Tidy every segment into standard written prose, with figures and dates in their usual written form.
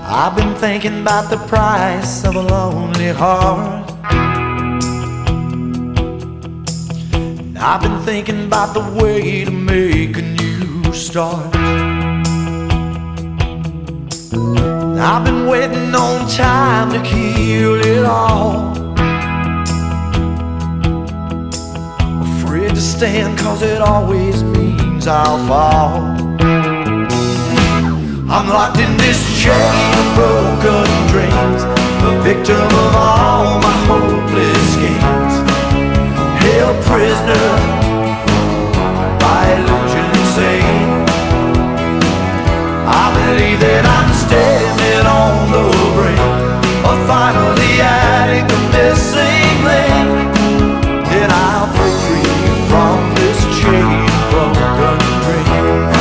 I've been thinking about the price of a lonely heart. I've been thinking about the way to make a new start. I've been waiting on time to heal it all. Afraid to stand 'cause it always means I'll fall. I'm locked in this chain of broken dreams, the victim of all my hopeless schemes, held prisoner by illusion insane. I believe that I'm standing on the brink of finally adding the missing link. Then I'll break free from this chain of broken dreams.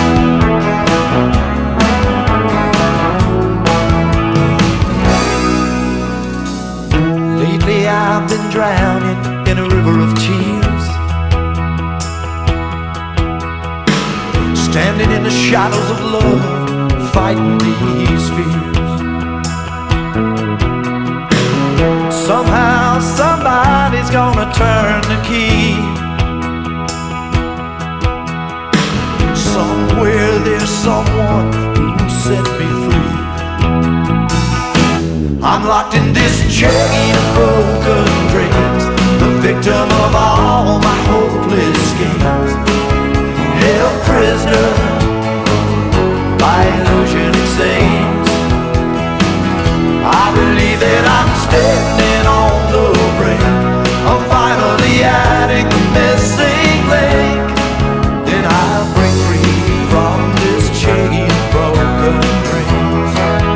Lately I've been drowning in a river of tears, standing in the shadows of love, fighting these fears. Somehow somebody's gonna turn the key. Somewhere there's someone who set me free. I'm locked in this chain of broken dreams, the victim of all my hopeless schemes, held prisoner by illusion it seems. I believe that I'm standing on the brink of finally adding the missing link. Then I'll break free from this chain of broken dreams.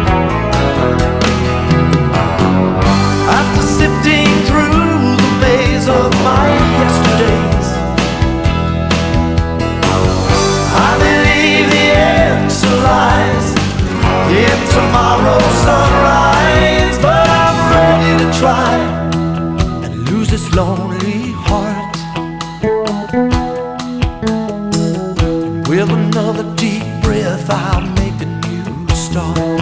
After sifting through the maze of my yesterdays, I believe the answer lies in tomorrow's sunrise. But I'm ready to try and lose this lonely heart. And with another deep breath I'll make a new start.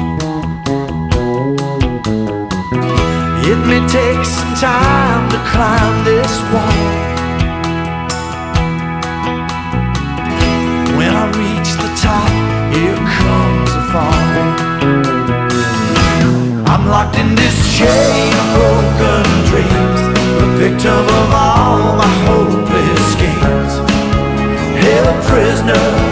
It may take some time to climb this wall. When I reach the top, here comes a fall. I'm locked in this chain of broken dreams, the victim of all my hopeless schemes, held prisoner